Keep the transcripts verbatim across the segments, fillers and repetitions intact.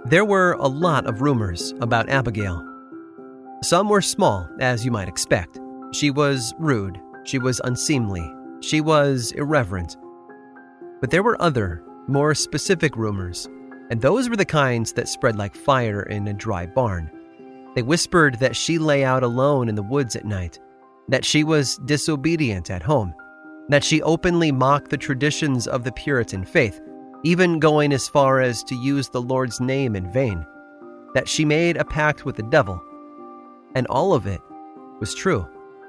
There were a lot of rumors about Abigail. Some were small, as you might expect. She was rude, she was unseemly, she was irreverent. But there were other, more specific rumors, and those were the kinds that spread like fire in a dry barn. They whispered that she lay out alone in the woods at night, that she was disobedient at home, that she openly mocked the traditions of the Puritan faith, even going as far as to use the Lord's name in vain, that she made a pact with the devil. And all of it was true.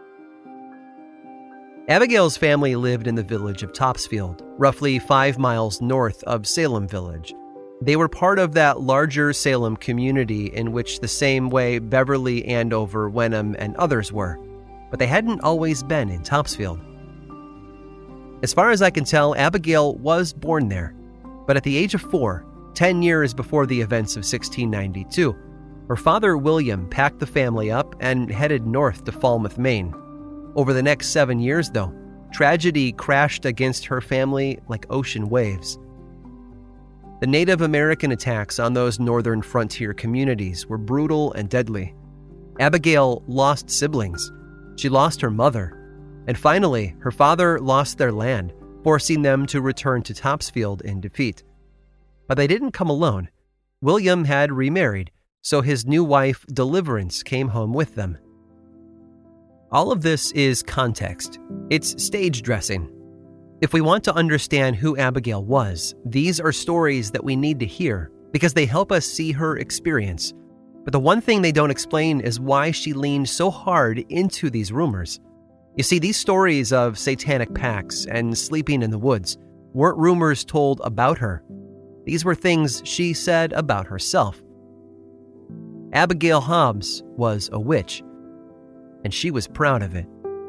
Abigail's family lived in the village of Topsfield, roughly five miles north of Salem Village. They were part of that larger Salem community in which the same way Beverly, Andover, Wenham, and others were, but they hadn't always been in Topsfield. As far as I can tell, Abigail was born there, but at the age of four, ten years before the events of sixteen ninety-two, her father William packed the family up and headed north to Falmouth, Maine. Over the next seven years, though, tragedy crashed against her family like ocean waves. The Native American attacks on those northern frontier communities were brutal and deadly. Abigail lost siblings. She lost her mother. And finally, her father lost their land, forcing them to return to Topsfield in defeat. But they didn't come alone. William had remarried, so his new wife, Deliverance, came home with them. All of this is context. It's stage dressing. If we want to understand who Abigail was, these are stories that we need to hear because they help us see her experience. But the one thing they don't explain is why she leaned so hard into these rumors. You see, these stories of satanic pacts and sleeping in the woods weren't rumors told about her. These were things she said about herself. Abigail Hobbs was a witch, and she was proud of it.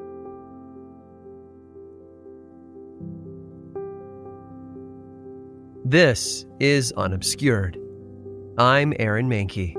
This is Unobscured. I'm Aaron Mahnke.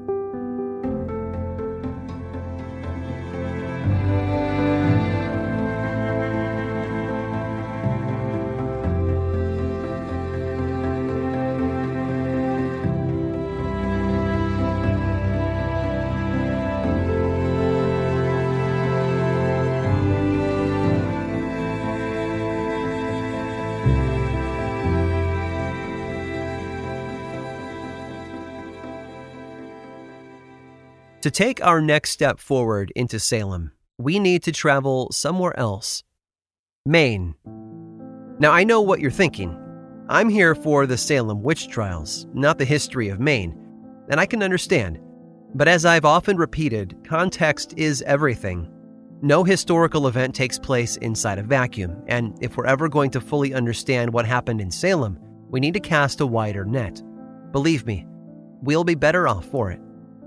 To take our next step forward into Salem, we need to travel somewhere else. Maine. Now, I know what you're thinking. I'm here for the Salem witch trials, not the history of Maine, and I can understand. But as I've often repeated, context is everything. No historical event takes place inside a vacuum, and if we're ever going to fully understand what happened in Salem, we need to cast a wider net. Believe me, we'll be better off for it.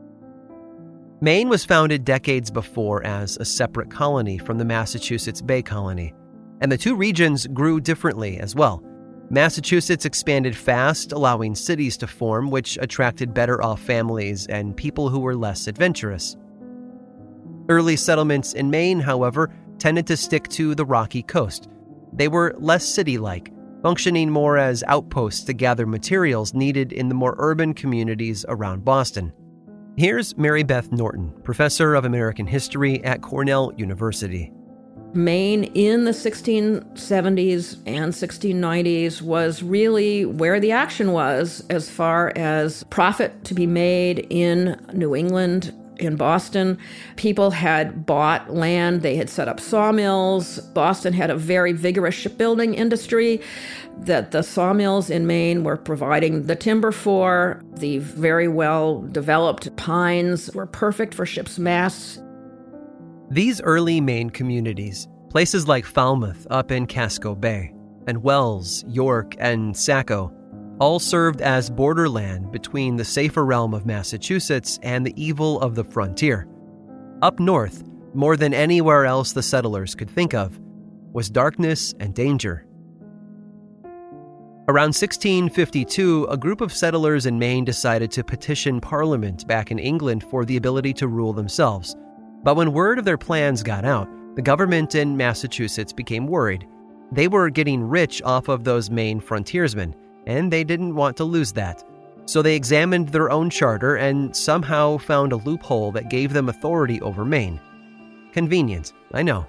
Maine was founded decades before as a separate colony from the Massachusetts Bay Colony, and the two regions grew differently as well. Massachusetts expanded fast, allowing cities to form, which attracted better-off families and people who were less adventurous. Early settlements in Maine, however, tended to stick to the rocky coast. They were less city-like, functioning more as outposts to gather materials needed in the more urban communities around Boston. Here's Mary Beth Norton, professor of American history at Cornell University. Maine in the sixteen seventies and sixteen nineties was really where the action was as far as profit to be made in New England, in Boston. People had bought land, they had set up sawmills. Boston had a very vigorous shipbuilding industry that the sawmills in Maine were providing the timber for. The very well-developed pines were perfect for ships' masts. These early Maine communities, places like Falmouth up in Casco Bay, and Wells, York, and Saco, all served as borderland between the safer realm of Massachusetts and the evil of the frontier. Up north, more than anywhere else the settlers could think of, was darkness and danger. Around sixteen fifty-two, a group of settlers in Maine decided to petition Parliament back in England for the ability to rule themselves. But when word of their plans got out, the government in Massachusetts became worried. They were getting rich off of those Maine frontiersmen, and they didn't want to lose that. So they examined their own charter and somehow found a loophole that gave them authority over Maine. Convenient, I know.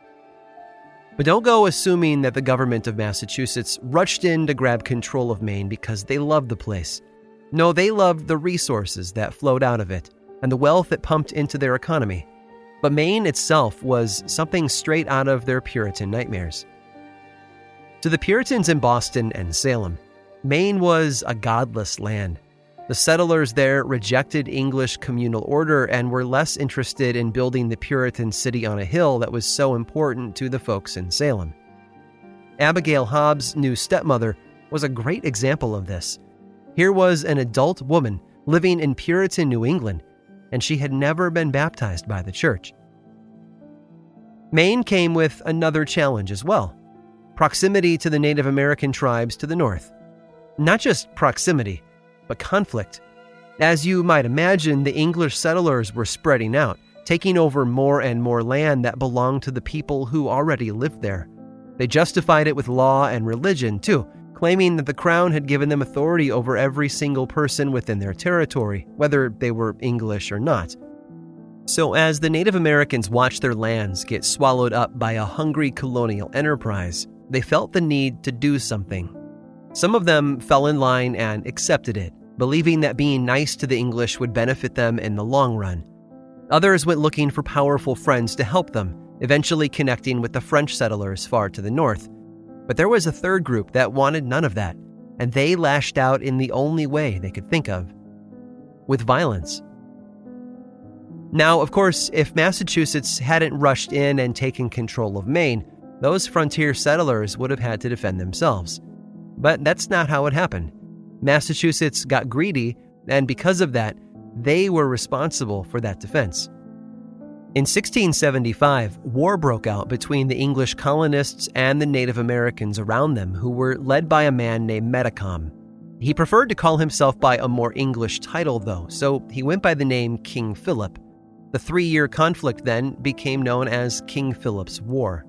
But don't go assuming that the government of Massachusetts rushed in to grab control of Maine because they loved the place. No, they loved the resources that flowed out of it and the wealth it pumped into their economy. But Maine itself was something straight out of their Puritan nightmares. To the Puritans in Boston and Salem, Maine was a godless land. The settlers there rejected English communal order and were less interested in building the Puritan city on a hill that was so important to the folks in Salem. Abigail Hobbs' new stepmother was a great example of this. Here was an adult woman living in Puritan New England, and she had never been baptized by the church. Maine came with another challenge as well: proximity to the Native American tribes to the north. Not just proximity, but conflict. As you might imagine, the English settlers were spreading out, taking over more and more land that belonged to the people who already lived there. They justified it with law and religion, too, claiming that the crown had given them authority over every single person within their territory, whether they were English or not. So as the Native Americans watched their lands get swallowed up by a hungry colonial enterprise, they felt the need to do something. Some of them fell in line and accepted it, believing that being nice to the English would benefit them in the long run. Others went looking for powerful friends to help them, eventually connecting with the French settlers far to the north. But there was a third group that wanted none of that, and they lashed out in the only way they could think of: with violence. Now, of course, if Massachusetts hadn't rushed in and taken control of Maine, those frontier settlers would have had to defend themselves. But that's not how it happened. Massachusetts got greedy, and because of that, they were responsible for that defense. In sixteen seventy-five, war broke out between the English colonists and the Native Americans around them, who were led by a man named Metacom. He preferred to call himself by a more English title, though, so he went by the name King Philip. The three-year conflict then became known as King Philip's War.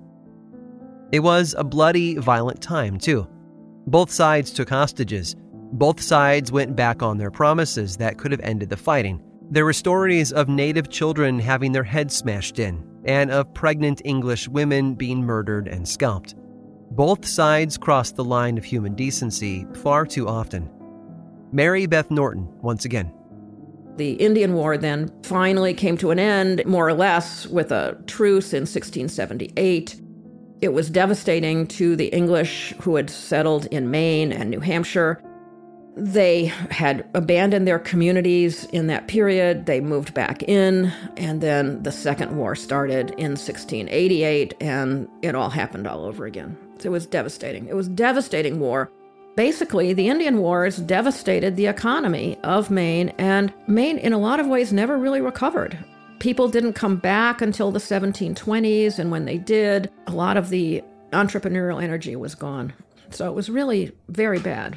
It was a bloody, violent time, too. Both sides took hostages. Both sides went back on their promises that could have ended the fighting. There were stories of native children having their heads smashed in, and of pregnant English women being murdered and scalped. Both sides crossed the line of human decency far too often. Mary Beth Norton, once again. The Indian War then finally came to an end, more or less, with a truce in sixteen seventy-eight. It was devastating to the English who had settled in Maine and New Hampshire. They had abandoned their communities in that period. They moved back in, and then the Second War started in sixteen eighty-eight, and it all happened all over again. So it was devastating. It was a devastating war. Basically, the Indian Wars devastated the economy of Maine, and Maine, in a lot of ways, never really recovered. People didn't come back until the seventeen twenties, and when they did, a lot of the entrepreneurial energy was gone. So it was really very bad.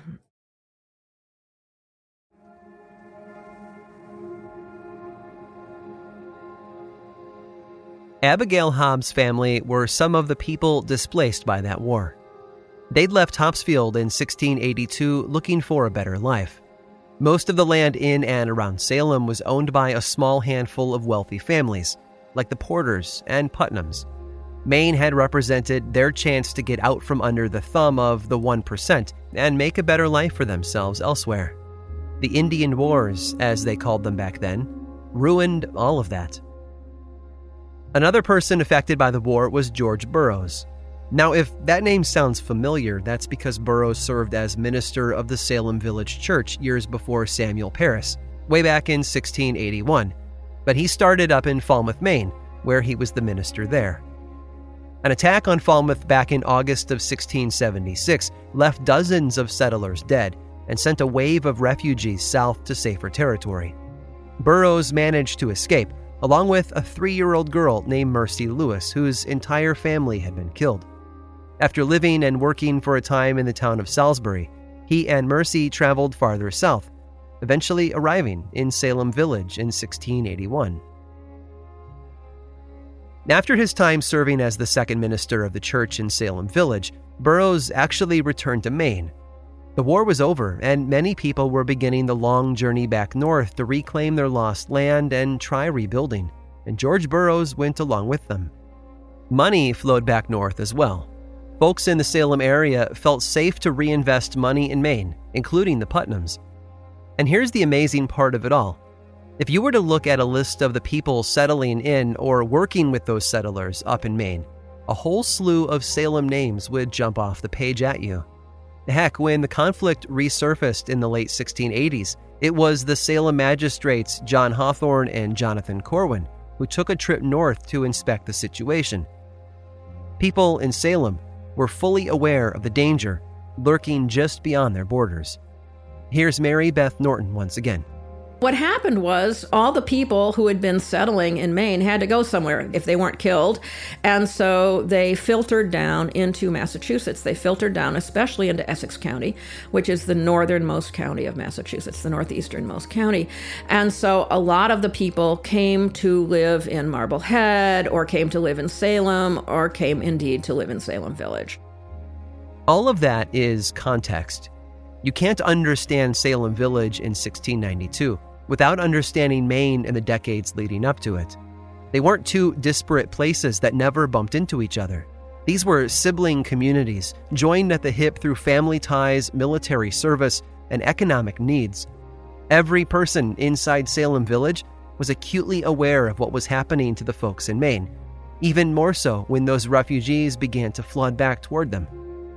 Abigail Hobbs' family were some of the people displaced by that war. They'd left Topsfield in sixteen eighty-two looking for a better life. Most of the land in and around Salem was owned by a small handful of wealthy families, like the Porters and Putnams. Maine had represented their chance to get out from under the thumb of the one percent and make a better life for themselves elsewhere. The Indian Wars, as they called them back then, ruined all of that. Another person affected by the war was George Burroughs. Now, if that name sounds familiar, that's because Burroughs served as minister of the Salem Village Church years before Samuel Parris, way back in sixteen eighty-one. But he started up in Falmouth, Maine, where he was the minister there. An attack on Falmouth back in August of sixteen seventy-six left dozens of settlers dead and sent a wave of refugees south to safer territory. Burroughs managed to escape, along with a three-year-old girl named Mercy Lewis, whose entire family had been killed. After living and working for a time in the town of Salisbury, he and Mercy traveled farther south, eventually arriving in Salem Village in sixteen eighty-one. After his time serving as the second minister of the church in Salem Village, Burroughs actually returned to Maine. The war was over, and many people were beginning the long journey back north to reclaim their lost land and try rebuilding, and George Burroughs went along with them. Money flowed back north as well. Folks in the Salem area felt safe to reinvest money in Maine, including the Putnams. And here's the amazing part of it all. If you were to look at a list of the people settling in or working with those settlers up in Maine, a whole slew of Salem names would jump off the page at you. Heck, when the conflict resurfaced in the late sixteen eighties, it was the Salem magistrates John Hawthorne and Jonathan Corwin who took a trip north to inspect the situation. People in Salem were fully aware of the danger lurking just beyond their borders. Here's Mary Beth Norton once again. What happened was all the people who had been settling in Maine had to go somewhere if they weren't killed. And so they filtered down into Massachusetts. They filtered down especially into Essex County, which is the northernmost county of Massachusetts, the northeasternmost county. And so a lot of the people came to live in Marblehead, or came to live in Salem, or came indeed to live in Salem Village. All of that is context. You can't understand Salem Village in sixteen ninety-two without understanding Maine in the decades leading up to it. They weren't two disparate places that never bumped into each other. These were sibling communities, joined at the hip through family ties, military service, and economic needs. Every person inside Salem Village was acutely aware of what was happening to the folks in Maine, even more so when those refugees began to flood back toward them.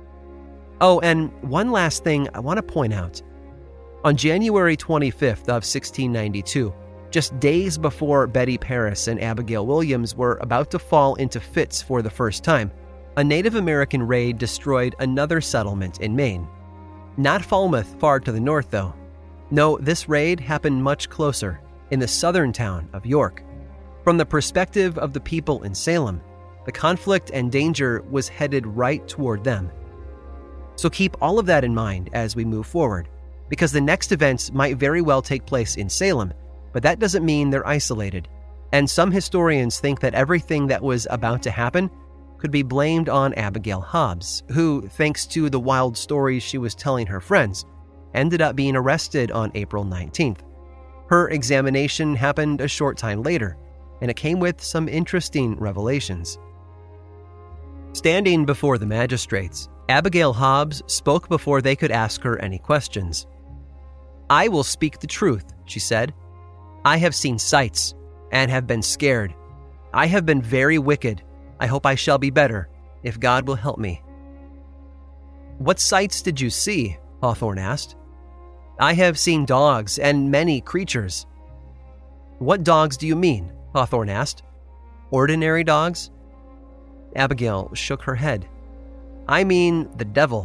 Oh, and one last thing I want to point out. On January twenty-fifth of sixteen ninety-two, just days before Betty Paris and Abigail Williams were about to fall into fits for the first time, a Native American raid destroyed another settlement in Maine. Not Falmouth far to the north, though. No, this raid happened much closer, in the southern town of York. From the perspective of the people in Salem, the conflict and danger was headed right toward them. So keep all of that in mind as we move forward, because the next events might very well take place in Salem, but that doesn't mean they're isolated. And some historians think that everything that was about to happen could be blamed on Abigail Hobbs, who, thanks to the wild stories she was telling her friends, ended up being arrested on April nineteenth. Her examination happened a short time later, and it came with some interesting revelations. Standing before the magistrates, Abigail Hobbs spoke before they could ask her any questions. "I will speak the truth," she said. "I have seen sights and have been scared. I have been very wicked. I hope I shall be better, if God will help me." "What sights did you see?" Hawthorne asked. "I have seen dogs and many creatures." "What dogs do you mean?" Hawthorne asked. "Ordinary dogs?" Abigail shook her head. "I mean the devil."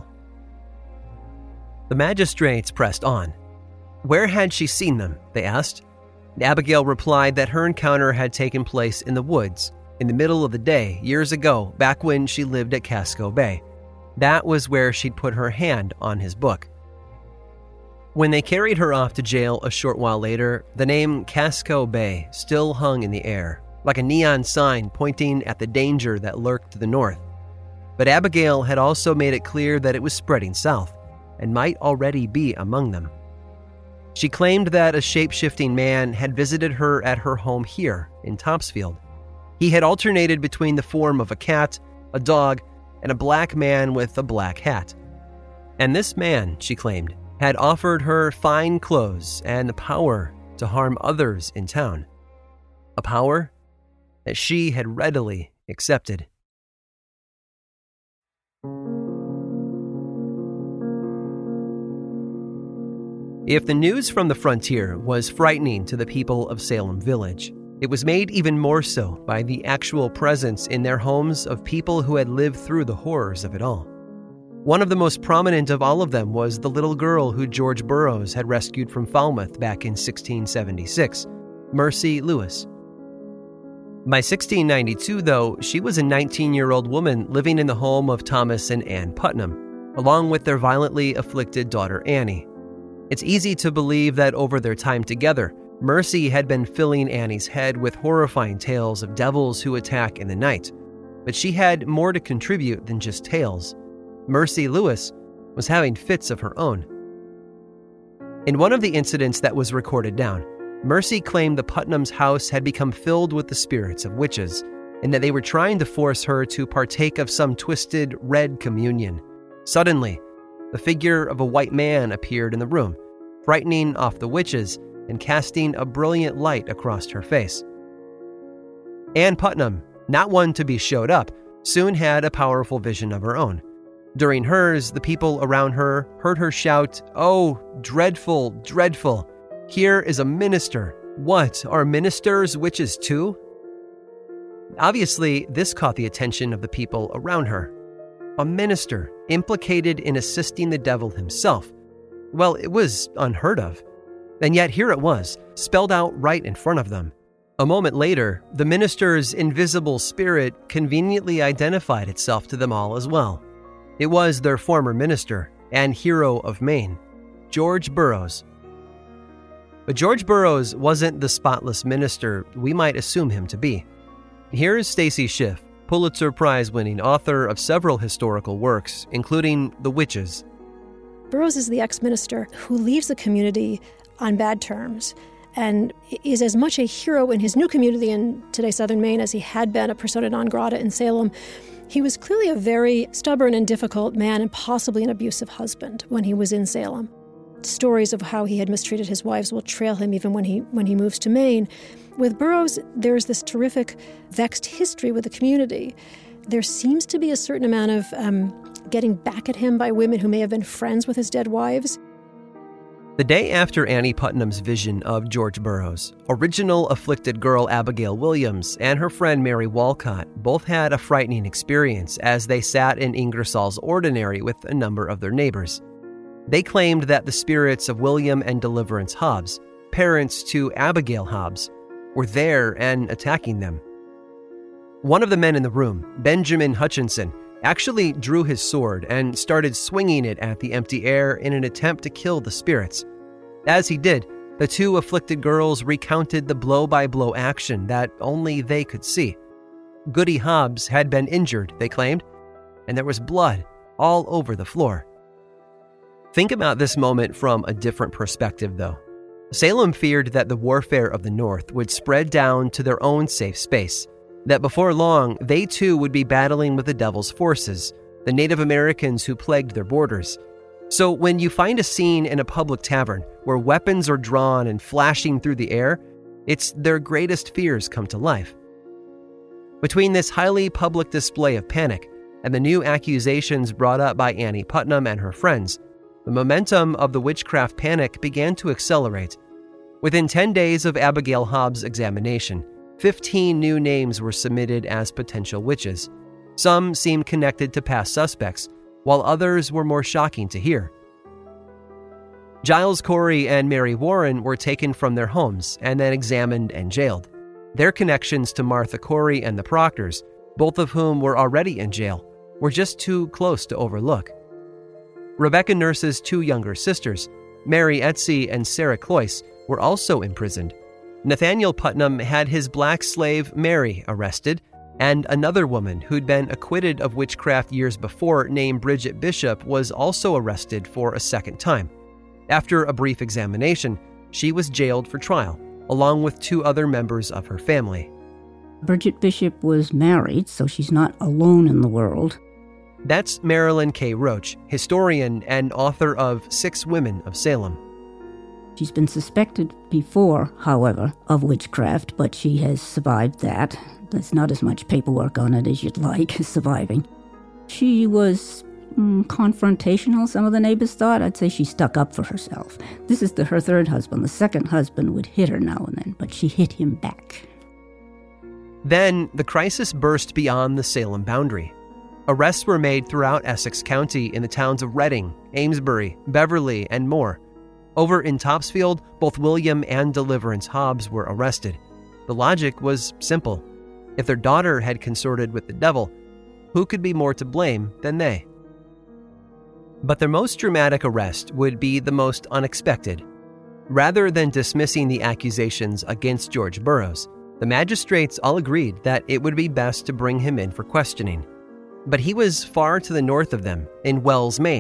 The magistrates pressed on. Where had she seen them, they asked. Abigail replied that her encounter had taken place in the woods, in the middle of the day, years ago, back when she lived at Casco Bay. That was where she'd put her hand on his book. When they carried her off to jail a short while later, the name Casco Bay still hung in the air, like a neon sign pointing at the danger that lurked to the north. But Abigail had also made it clear that it was spreading south, and might already be among them. She claimed that a shape-shifting man had visited her at her home here in Topsfield. He had alternated between the form of a cat, a dog, and a black man with a black hat. And this man, she claimed, had offered her fine clothes and the power to harm others in town. A power that she had readily accepted. If the news from the frontier was frightening to the people of Salem Village, it was made even more so by the actual presence in their homes of people who had lived through the horrors of it all. One of the most prominent of all of them was the little girl who George Burroughs had rescued from Falmouth back in sixteen seventy-six, Mercy Lewis. By sixteen ninety-two, though, she was a nineteen-year-old woman living in the home of Thomas and Ann Putnam, along with their violently afflicted daughter Annie. It's easy to believe that over their time together, Mercy had been filling Annie's head with horrifying tales of devils who attack in the night. But she had more to contribute than just tales. Mercy Lewis was having fits of her own. In one of the incidents that was recorded down, Mercy claimed the Putnams' house had become filled with the spirits of witches, and that they were trying to force her to partake of some twisted red communion. Suddenly, the figure of a white man appeared in the room, frightening off the witches and casting a brilliant light across her face. Ann Putnam, not one to be showed up, soon had a powerful vision of her own. During hers, the people around her heard her shout, "Oh, dreadful, dreadful! Here is a minister. What, are ministers witches too?" Obviously, this caught the attention of the people around her. A minister implicated in assisting the devil himself. Well, it was unheard of. And yet here it was, spelled out right in front of them. A moment later, the minister's invisible spirit conveniently identified itself to them all as well. It was their former minister and hero of Maine, George Burroughs. But George Burroughs wasn't the spotless minister we might assume him to be. Here's Stacy Schiff, Pulitzer Prize-winning author of several historical works, including The Witches. Burroughs is the ex-minister who leaves the community on bad terms and is as much a hero in his new community in today's southern Maine as he had been a persona non grata in Salem. He was clearly a very stubborn and difficult man and possibly an abusive husband when he was in Salem. Stories of how he had mistreated his wives will trail him even when he when he moves to Maine. With Burroughs, there's this terrific vexed history with the community. There seems to be a certain amount of um, getting back at him by women who may have been friends with his dead wives. The day after Annie Putnam's vision of George Burroughs, original afflicted girl Abigail Williams and her friend Mary Walcott both had a frightening experience as they sat in Ingersoll's ordinary with a number of their neighbors. They claimed that the spirits of William and Deliverance Hobbs, parents to Abigail Hobbs, were there and attacking them. One of the men in the room, Benjamin Hutchinson, actually drew his sword and started swinging it at the empty air in an attempt to kill the spirits. As he did, the two afflicted girls recounted the blow-by-blow action that only they could see. Goody Hobbs had been injured, they claimed, and there was blood all over the floor. Think about this moment from a different perspective, though. Salem feared that the warfare of the North would spread down to their own safe space, that before long, they too would be battling with the devil's forces, the Native Americans who plagued their borders. So when you find a scene in a public tavern where weapons are drawn and flashing through the air, it's their greatest fears come to life. Between this highly public display of panic and the new accusations brought up by Annie Putnam and her friends, the momentum of the witchcraft panic began to accelerate. Within ten days of Abigail Hobbs' examination, fifteen new names were submitted as potential witches. Some seemed connected to past suspects, while others were more shocking to hear. Giles Corey and Mary Warren were taken from their homes and then examined and jailed. Their connections to Martha Corey and the Proctors, both of whom were already in jail, were just too close to overlook. Rebecca Nurse's two younger sisters, Mary Etsy and Sarah Cloyce, were also imprisoned. Nathaniel Putnam had his black slave Mary arrested, and another woman who'd been acquitted of witchcraft years before, named Bridget Bishop, was also arrested for a second time. After a brief examination, she was jailed for trial, along with two other members of her family. Bridget Bishop was married, so she's not alone in the world. That's Marilyn K. Roach, historian and author of Six Women of Salem. She's been suspected before, however, of witchcraft, but she has survived that. There's not as much paperwork on it as you'd like, surviving. She was mm, confrontational, some of the neighbors thought. I'd say she stuck up for herself. This is the, her third husband. The second husband would hit her now and then, but she hit him back. Then, the crisis burst beyond the Salem boundary. Arrests were made throughout Essex County in the towns of Reading, Amesbury, Beverly, and more. Over in Topsfield, both William and Deliverance Hobbs were arrested. The logic was simple. If their daughter had consorted with the devil, who could be more to blame than they? But their most dramatic arrest would be the most unexpected. Rather than dismissing the accusations against George Burroughs, the magistrates all agreed that it would be best to bring him in for questioning. But he was far to the north of them, in Wells, Maine,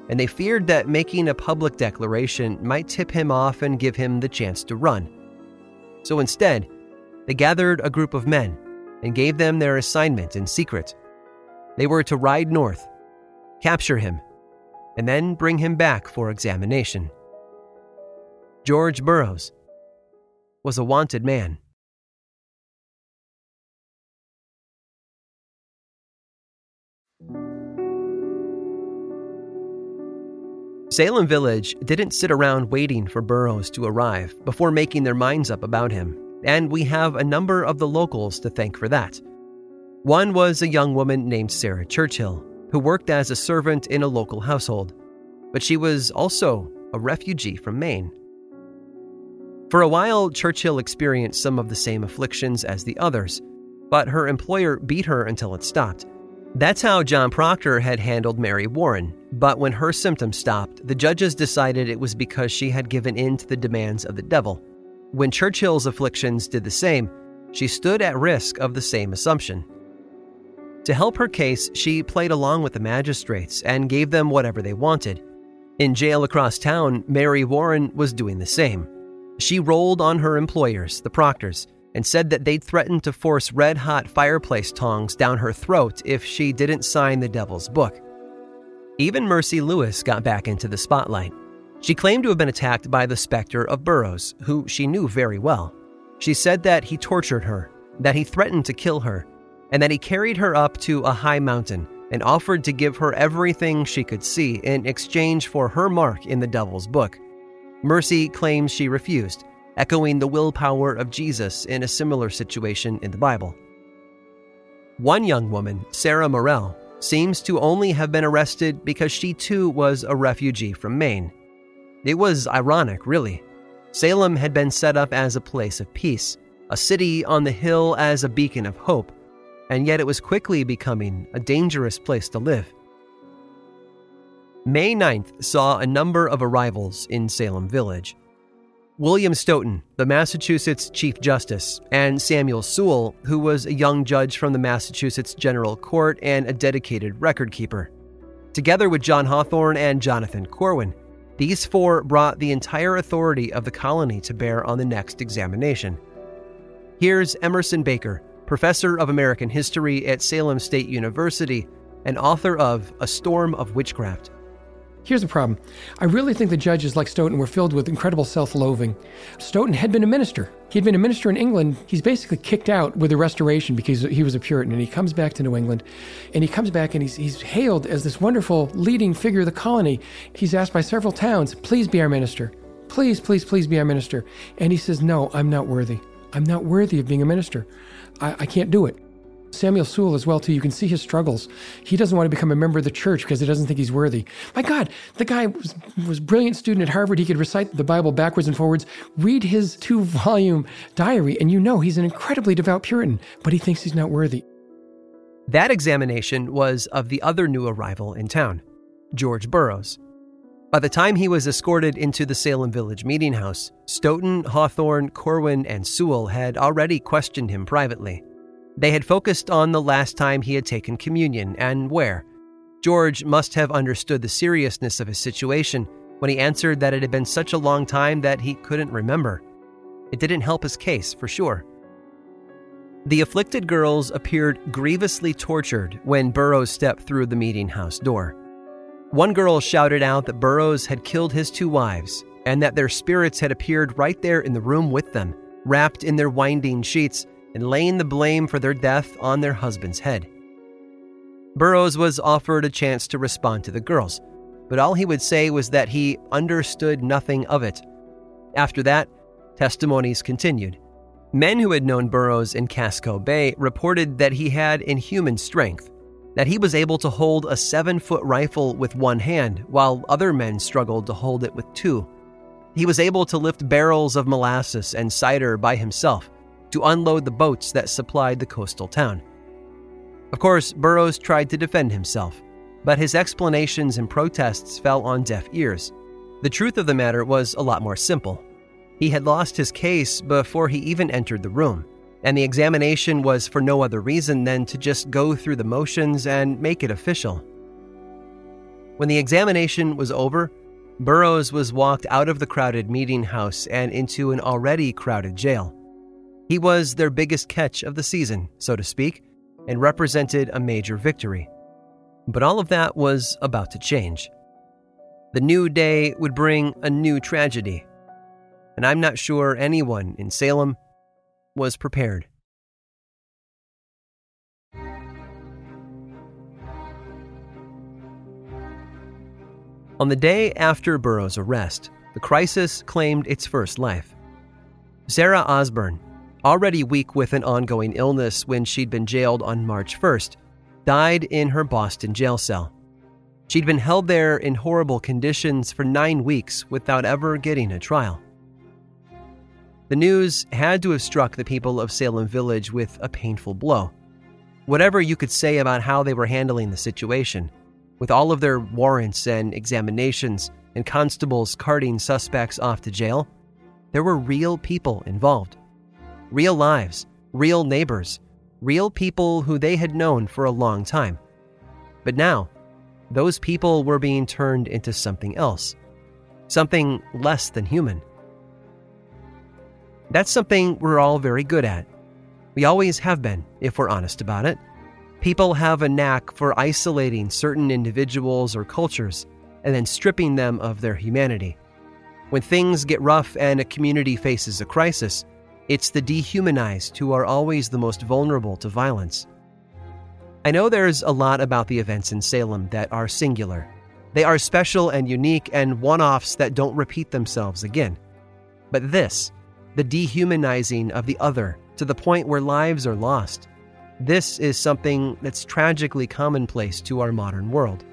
and they feared that making a public declaration might tip him off and give him the chance to run. So instead, they gathered a group of men and gave them their assignment in secret. They were to ride north, capture him, and then bring him back for examination. George Burroughs was a wanted man. Salem Village didn't sit around waiting for Burroughs to arrive before making their minds up about him, and we have a number of the locals to thank for that. One was a young woman named Sarah Churchill, who worked as a servant in a local household, but she was also a refugee from Maine. For a while, Churchill experienced some of the same afflictions as the others, but her employer beat her until it stopped. That's how John Proctor had handled Mary Warren, but when her symptoms stopped, the judges decided it was because she had given in to the demands of the devil. When Churchill's afflictions did the same, she stood at risk of the same assumption. To help her case, she played along with the magistrates and gave them whatever they wanted. In jail across town, Mary Warren was doing the same. She rolled on her employers, the Proctors, and said that they'd threatened to force red-hot fireplace tongs down her throat if she didn't sign the devil's book. Even Mercy Lewis got back into the spotlight. She claimed to have been attacked by the specter of Burroughs, who she knew very well. She said that he tortured her, that he threatened to kill her, and that he carried her up to a high mountain and offered to give her everything she could see in exchange for her mark in the devil's book. Mercy claims she refused, echoing the willpower of Jesus in a similar situation in the Bible. One young woman, Sarah Morell, seems to only have been arrested because she too was a refugee from Maine. It was ironic, really. Salem had been set up as a place of peace, a city on the hill as a beacon of hope, and yet it was quickly becoming a dangerous place to live. May ninth saw a number of arrivals in Salem Village. William Stoughton, the Massachusetts Chief Justice, and Samuel Sewell, who was a young judge from the Massachusetts General Court and a dedicated record keeper. Together with John Hawthorne and Jonathan Corwin, these four brought the entire authority of the colony to bear on the next examination. Here's Emerson Baker, professor of American history at Salem State University and author of A Storm of Witchcraft. Here's the problem. I really think the judges like Stoughton were filled with incredible self-loathing. Stoughton had been a minister. He'd been a minister in England. He's basically kicked out with the Restoration because he was a Puritan, and he comes back to New England, and he comes back and he's, he's hailed as this wonderful leading figure of the colony. He's asked by several towns, please be our minister. Please, please, please be our minister. And he says, no, I'm not worthy. I'm not worthy of being a minister. I, I can't do it. Samuel Sewell as well, too. You can see his struggles. He doesn't want to become a member of the church because he doesn't think he's worthy. My God, the guy was, was a brilliant student at Harvard. He could recite the Bible backwards and forwards. Read his two-volume diary, and you know he's an incredibly devout Puritan, but he thinks he's not worthy. That examination was of the other new arrival in town, George Burroughs. By the time he was escorted into the Salem Village meeting house, Stoughton, Hawthorne, Corwin, and Sewell had already questioned him privately. They had focused on the last time he had taken communion and where. George must have understood the seriousness of his situation when he answered that it had been such a long time that he couldn't remember. It didn't help his case, for sure. The afflicted girls appeared grievously tortured when Burroughs stepped through the meeting house door. One girl shouted out that Burroughs had killed his two wives and that their spirits had appeared right there in the room with them, wrapped in their winding sheets, and laying the blame for their death on their husband's head. Burroughs was offered a chance to respond to the girls, but all he would say was that he understood nothing of it. After that, testimonies continued. Men who had known Burroughs in Casco Bay reported that he had inhuman strength, that he was able to hold a seven-foot rifle with one hand, while other men struggled to hold it with two. He was able to lift barrels of molasses and cider by himself, to unload the boats that supplied the coastal town. Of course, Burroughs tried to defend himself, but his explanations and protests fell on deaf ears. The truth of the matter was a lot more simple. He had lost his case before he even entered the room, and the examination was for no other reason than to just go through the motions and make it official. When the examination was over, Burroughs was walked out of the crowded meeting house and into an already crowded jail. He was their biggest catch of the season, so to speak, and represented a major victory. But all of that was about to change. The new day would bring a new tragedy, and I'm not sure anyone in Salem was prepared. On the day after Burroughs' arrest, the crisis claimed its first life. Sarah Osborne, already weak with an ongoing illness when she'd been jailed on March first, died in her Boston jail cell. She'd been held there in horrible conditions for nine weeks without ever getting a trial. The news had to have struck the people of Salem Village with a painful blow. Whatever you could say about how they were handling the situation, with all of their warrants and examinations and constables carting suspects off to jail, there were real people involved. Real lives, real neighbors, real people who they had known for a long time. But now, those people were being turned into something else, something less than human. That's something we're all very good at. We always have been, if we're honest about it. People have a knack for isolating certain individuals or cultures and then stripping them of their humanity. When things get rough and a community faces a crisis, it's the dehumanized who are always the most vulnerable to violence. I know there's a lot about the events in Salem that are singular. They are special and unique and one-offs that don't repeat themselves again. But this, the dehumanizing of the other to the point where lives are lost, this is something that's tragically commonplace to our modern world.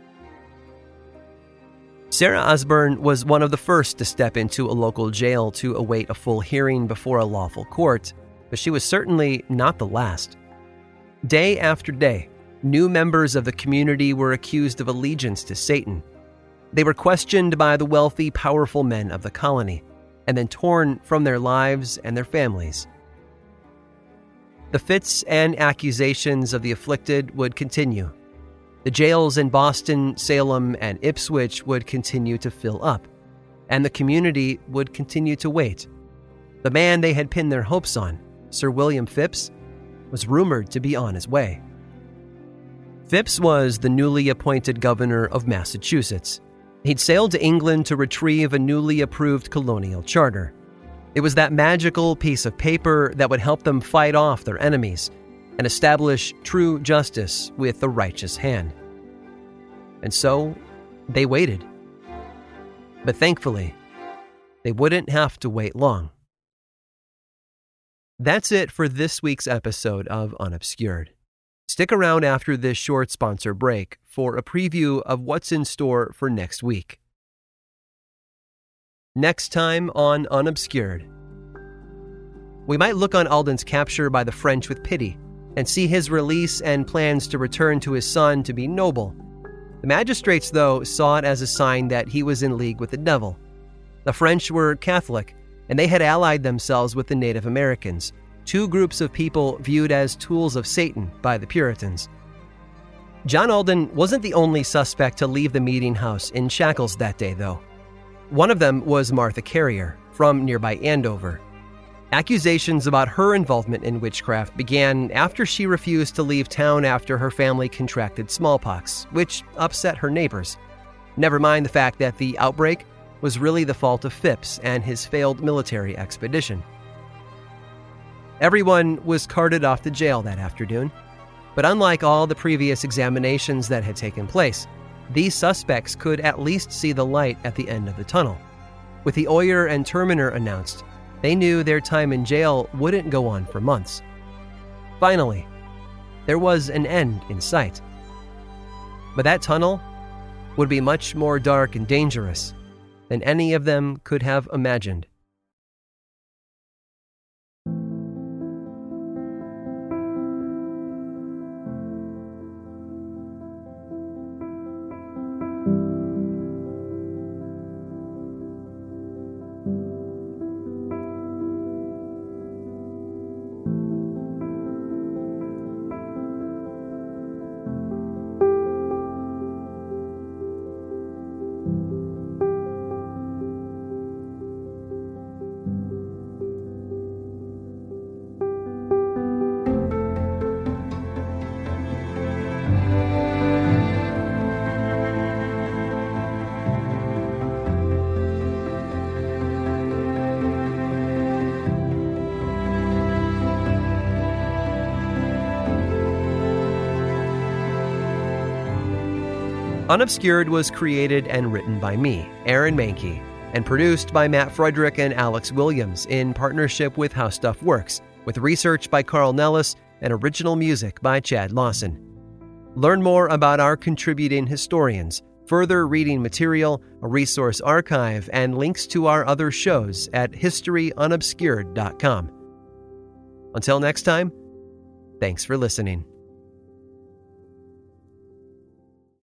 Sarah Osborne was one of the first to step into a local jail to await a full hearing before a lawful court, but she was certainly not the last. Day after day, new members of the community were accused of allegiance to Satan. They were questioned by the wealthy, powerful men of the colony, and then torn from their lives and their families. The fits and accusations of the afflicted would continue. The jails in Boston, Salem, and Ipswich would continue to fill up, and the community would continue to wait. The man they had pinned their hopes on, Sir William Phipps, was rumored to be on his way. Phipps was the newly appointed governor of Massachusetts. He'd sailed to England to retrieve a newly approved colonial charter. It was that magical piece of paper that would help them fight off their enemies and establish true justice with the righteous hand. And so, they waited. But thankfully, they wouldn't have to wait long. That's it for this week's episode of Unobscured. Stick around after this short sponsor break for a preview of what's in store for next week. Next time on Unobscured, we might look on Alden's capture by the French with pity and see his release and plans to return to his son to be noble. The magistrates, though, saw it as a sign that he was in league with the devil. The French were Catholic, and they had allied themselves with the Native Americans, two groups of people viewed as tools of Satan by the Puritans. John Alden wasn't the only suspect to leave the meeting house in shackles that day, though. One of them was Martha Carrier from nearby Andover. Accusations about her involvement in witchcraft began after she refused to leave town after her family contracted smallpox, which upset her neighbors. Never mind the fact that the outbreak was really the fault of Phipps and his failed military expedition. Everyone was carted off to jail that afternoon, but unlike all the previous examinations that had taken place, these suspects could at least see the light at the end of the tunnel. With the Oyer and Terminer announced, they knew their time in jail wouldn't go on for months. Finally, there was an end in sight. But that tunnel would be much more dark and dangerous than any of them could have imagined. Unobscured was created and written by me, Aaron Mahnke, and produced by Matt Frederick and Alex Williams in partnership with How Stuff Works, with research by Carl Nellis and original music by Chad Lawson. Learn more about our contributing historians, further reading material, a resource archive, and links to our other shows at history unobscured dot com. Until next time, thanks for listening.